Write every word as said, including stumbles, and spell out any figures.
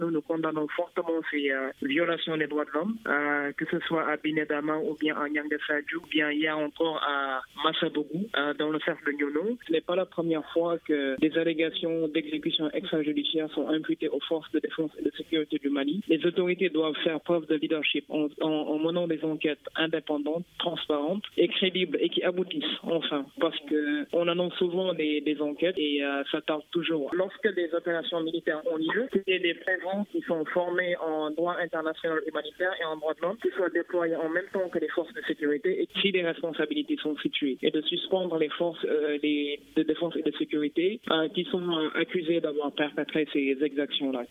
Nous, nous condamnons fortement ces euh, violations des droits de l'homme, euh, que ce soit à Binedama ou bien à Nyanga Sadio, ou bien hier encore à Massabougou, euh, dans le cercle de Nyono. Ce n'est pas la première fois que des allégations d'exécution extrajudiciaire sont imputées aux forces de défense et de sécurité du Mali. Les autorités doivent faire preuve de leadership en, en, en menant des enquêtes indépendantes, transparentes et crédibles et qui aboutissent enfin, parce que on annonce souvent des, des enquêtes et euh, ça tarde toujours. Lorsque des opérations militaires ont lieu, il y a des présents qui sont formés en droit international humanitaire et en droit de l'homme, qui soient déployés en même temps que les forces de sécurité et si des responsabilités sont situées, et de suspendre les forces euh, les, de défense et de sécurité euh, qui sont euh, accusées d'avoir perpétré ces exactions-là.